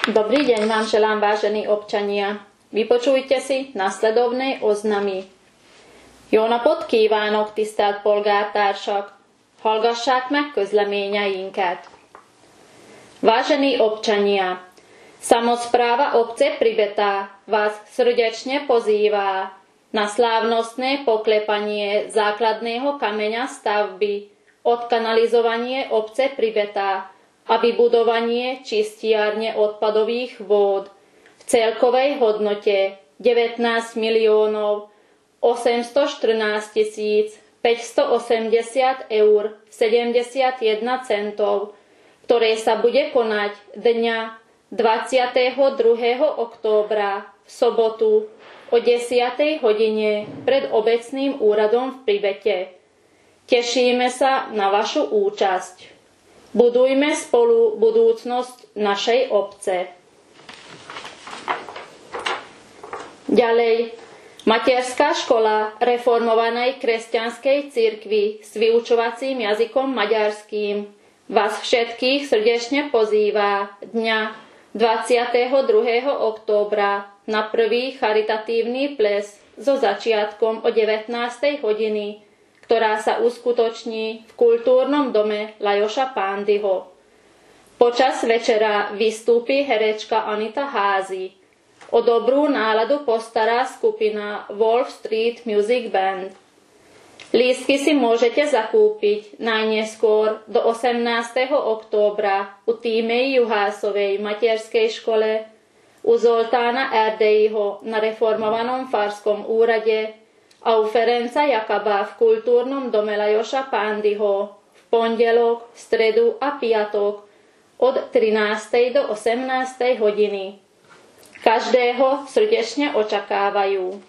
Dobrý deň vám želám, vážení občania. Vypočujte si nasledovné oznamy. Jó napot kívánok, tisztelt polgártársak! Hallgassák meg közleményeinket. Vážení občania, samospráva obce Pribetá vás srdečne pozývá na slávnostné poklepanie základného kameňa stavby, odkanalizovanie obce Pribetá a vybudovanie čistiarne odpadových vôd v celkovej hodnote 19 miliónov 814 580 eur 71 centov, ktoré sa bude konať dňa 22. októbra v sobotu o 10. hodine pred obecným úradom v Pribete. Tešíme sa na vašu účasť. Budujme spolu budúcnosť našej obce. Ďalej, materská škola reformovanej kresťanskej cirkvi s vyučovacím jazykom maďarským vás všetkých srdečne pozýva dňa 22. októbra na prvý charitatívny ples so začiatkom o 19. hodiny, ktorá sa uskutoční v kultúrnom dome Lajoša Pándyho. Počas večera vystúpi herečka Anita Házy. O dobrú náladu postará skupina Wolf Street Music Band. Lístky si môžete zakúpiť najneskôr do 18. októbra u Tímej Juhásovej materskej škole, u Zoltána Erdeiho na reformovanom farskom úrade a u Ferenca Jakaba v kultúrnom dome Lajoša Pándyho v pondelok, stredu a piatok od 13. do 18. hodiny. Každého srdečne očakávajú.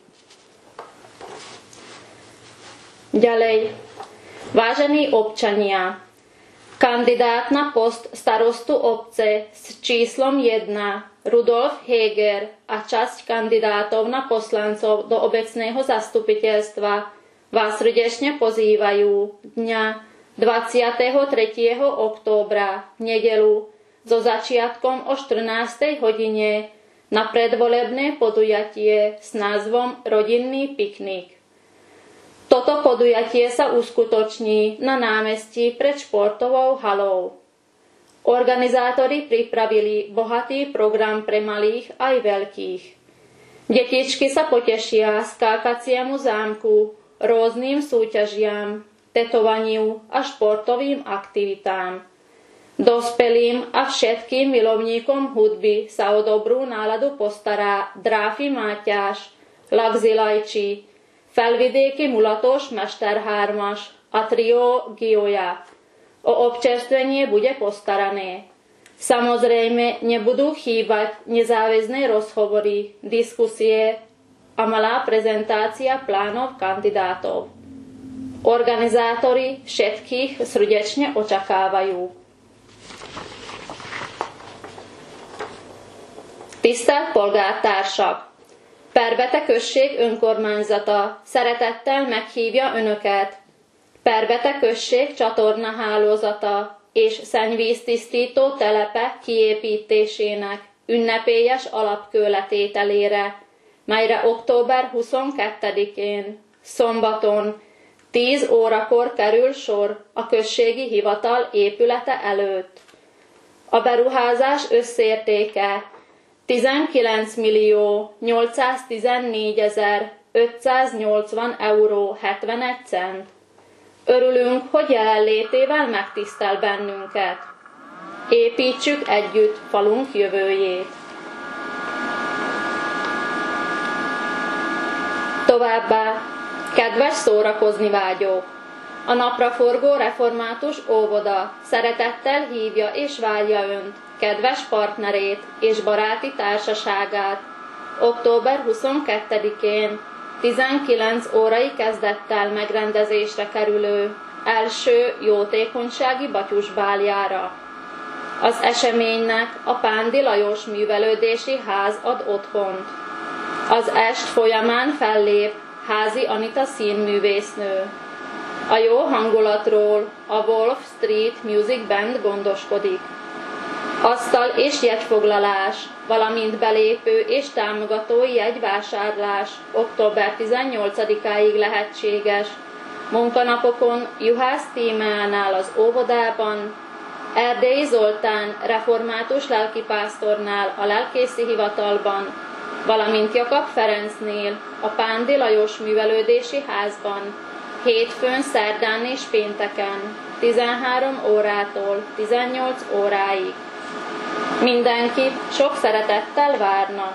Ďalej, vážení občania, kandidát na post starostu obce s číslom 1 Rudolf Heger a časť kandidátov na poslancov do obecného zastupiteľstva vás srdečne pozývajú dňa 23. októbra v nedeľu so začiatkom o 14. hodine na predvolebné podujatie s názvom Rodinný piknik. Toto podujatie sa uskutoční na námestí pred športovou halou. Organizátori pripravili bohatý program pre malých aj veľkých. Detičky sa potešia skákaciemu zámku, rôznym súťažiam, tetovaniu a športovým aktivitám. Dospelým a všetkým milovníkom hudby sa o dobrú náladu postará Dráfi Mátyás, Lagzi Lajcsi, Felvidéki Mulatos Mesterhármas a trio Gioja. O občerstvenie bude postarané. Samozrejme nebudú chýbať nezáväzné rozhovory, diskusie a malá prezentácia plánov kandidátov. Organizátori všetkých srdečne očakávajú. Tisztelt polgártársak! Perbete község önkormányzata szeretettel meghívja Önöket Perbete község csatornahálózata és szennyvíztisztító telepe kiépítésének ünnepélyes alapkőletételére, melyre október 22-én, szombaton 10 órakor kerül sor a községi hivatal épülete előtt. A beruházás összértéke 19 814 580 euró 71 cent. Örülünk, hogy jelenlétével megtisztel bennünket. Építsük együtt falunk jövőjét. Továbbá, kedves szórakozni vágyók! A napraforgó református óvoda szeretettel hívja és várja Önt, kedves partnerét és baráti társaságát október 22-én 19 órai kezdettel megrendezésre kerülő első jótékonysági batyusbáljára. Az eseménynek a Pándy Lajos Művelődési Ház ad otthont. Az est folyamán fellép Házi Anita színművésznő. A jó hangulatról a Wolf Street Music Band gondoskodik. A asztal és jegyfoglalás, valamint belépő és támogatói jegyvásárlás október 18-áig lehetséges. Munkanapokon Juhász Tímeánál az óvodában, Erdélyi Zoltán református lelkipásztornál a lelkészi hivatalban, valamint Jakab Ferencnél a Pándi Lajos művelődési házban, hétfőn, szerdán és pénteken, 13 órától 18 óráig. Mindenkit sok szeretettel várnak.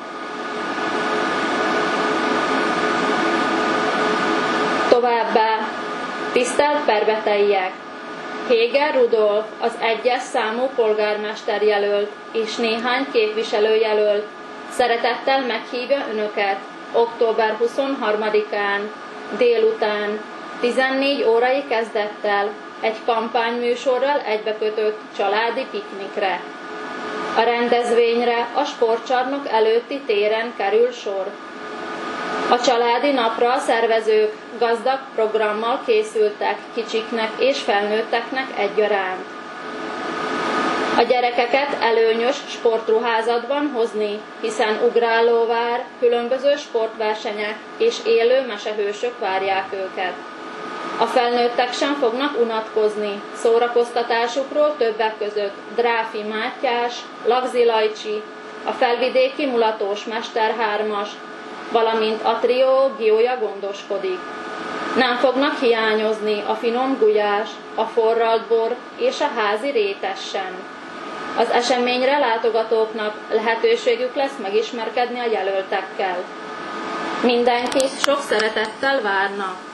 Továbbá, tisztelt perbeteiek! Héger Rudolf, az 1-es számú polgármesterjelölt és néhány képviselőjelölt szeretettel meghívja Önöket október 23-án délután 14 órai kezdettel egy kampányműsorral egybekötött családi piknikre. A rendezvényre a sportcsarnok előtti téren kerül sor. A családi napra a szervezők gazdag programmal készültek kicsiknek és felnőtteknek egyaránt. A gyerekeket előnyös sportruházatban hozni, hiszen ugrálóvár, különböző sportversenyek és élő mesehősök várják őket. A felnőttek sem fognak unatkozni, szórakoztatásukról többek között Dráfi Mátyás, Lagzi Lajcsi, a felvidéki mulatós Mester 3-as, valamint a trió Giója gondoskodik. Nem fognak hiányozni a finom gulyás, a forralt bor és a házi rétes sem. Az eseményre látogatóknak lehetőségük lesz megismerkedni a jelöltekkel. Mindenkit sok szeretettel várnak!